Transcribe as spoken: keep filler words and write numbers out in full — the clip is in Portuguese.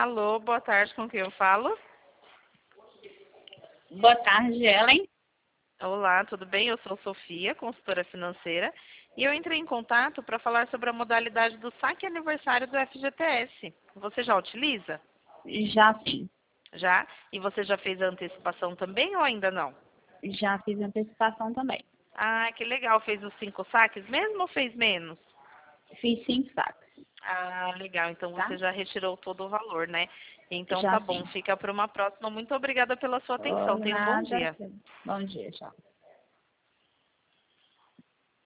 Alô, boa tarde, com quem eu falo? Boa tarde, Ellen. Olá, tudo bem? Eu sou Sofia, consultora financeira, e eu entrei em contato para falar sobre a modalidade do saque aniversário do F G T S. Você já utiliza? Já sim. Já? E você já fez a antecipação também ou ainda não? Já fiz antecipação também. Ah, que legal. Fez os cinco saques mesmo ou fez menos? Fiz cinco saques, Ah, legal. Então tá? você já retirou todo o valor, né? Então tá Já bom. sim. Fica para uma próxima. Muito obrigada pela sua atenção. Oh, Tenha um bom nada. dia. Bom dia, tchau.